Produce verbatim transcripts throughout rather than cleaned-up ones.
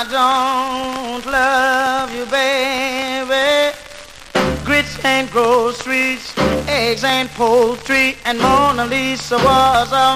I don't love you, baby. Grits ain't groceries, eggs ain't poultry, and Mona Lisa was a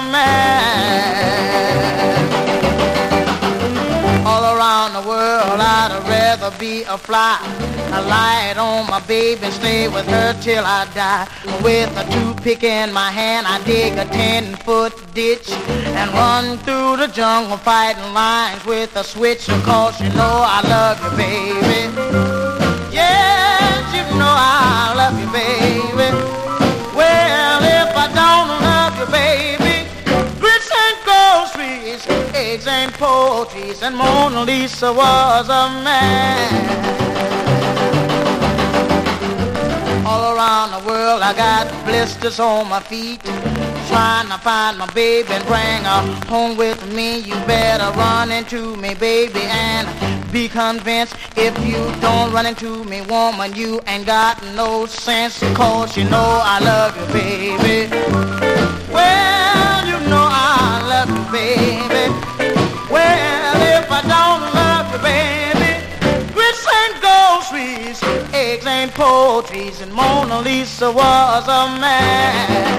man. All around the world, I'd rather be a fly. I light on my baby and stay with her till I die. With a toothpick in my hand, I dig a ten-foot ditch and run through the jungle fighting lions with a switch. Cause you know I love you, baby. Yes, you know I love you, baby. Well, if I don't love you, baby, grits ain't groceries, eggs ain't poultry, and Mona Lisa was a man. All around the world I got blisters on my feet, trying to find my baby and bring her home with me. You better run into me, baby, and be convinced. If you don't run into me, woman, you ain't got no sense. Cause you know I love you, baby. Well, you know I love you, baby. Well, if I don't love you, baby, grits ain't groceries, eggs ain't poultry, and Mona Lisa was a man.